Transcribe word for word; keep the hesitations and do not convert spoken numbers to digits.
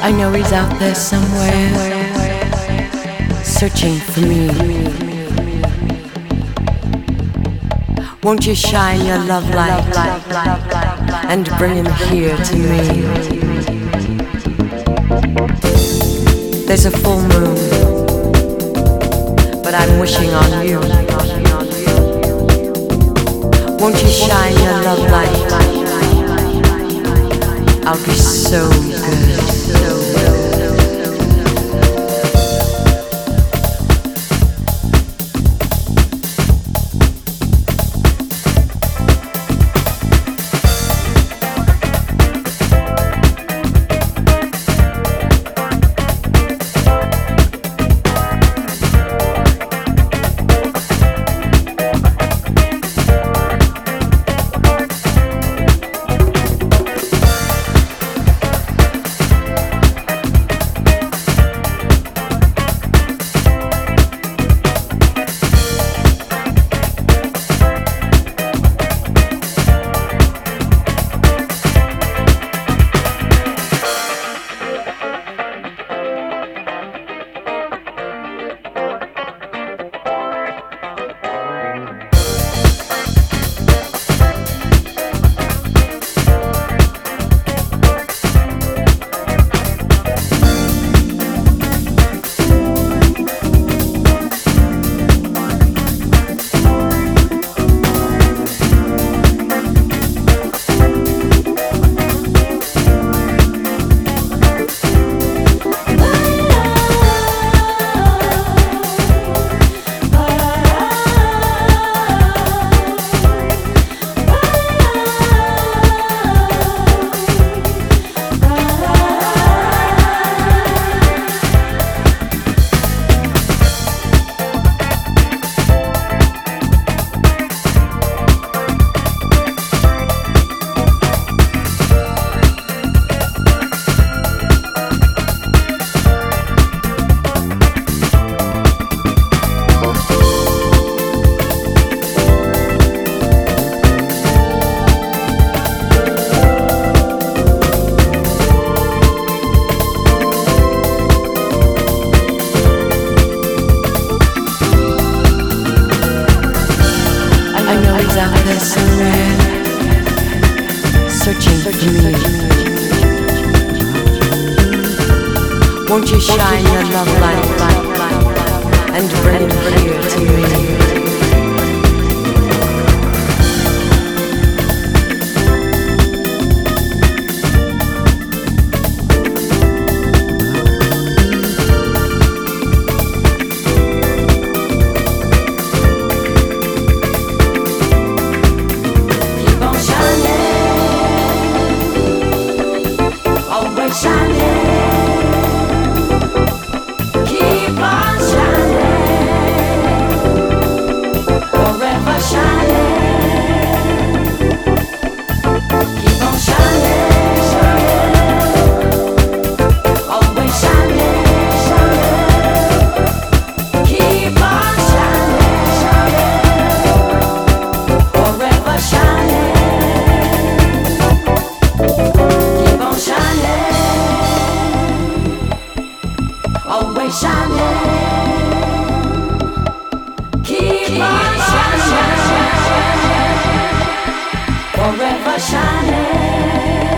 I know he's out there somewhere, searching for me. Won't you shine your love light and bring him here to me? There's a full moon, but I'm wishing on you. Won't you shine your love light? I'll be so good. Out there somewhere, searching for me. Won't you shine your love light and bring him here to me? Always shining, keep on shining, forever shining.